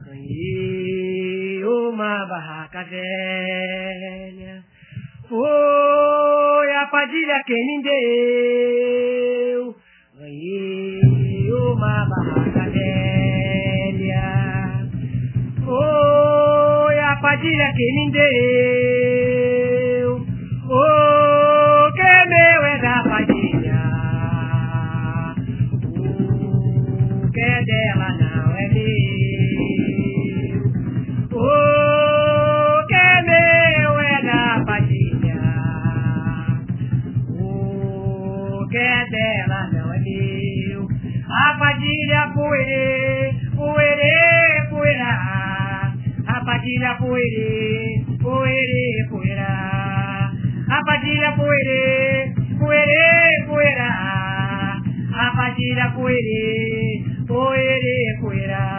Ganhei uma barraca velha, foi a padilha quem me deu. Ganhei uma barraca velha, foi a padilha quem me deu. O que é meu é da padilha, o que é dela não é meu. O que é meu é da padilha, o que é dela não é meu. A padilha poerê, poerê, poerá. A padilha poerê, poerê, poerá. A padilha poerê, poerê, poerá. A padilha poerê, poerê, poerá.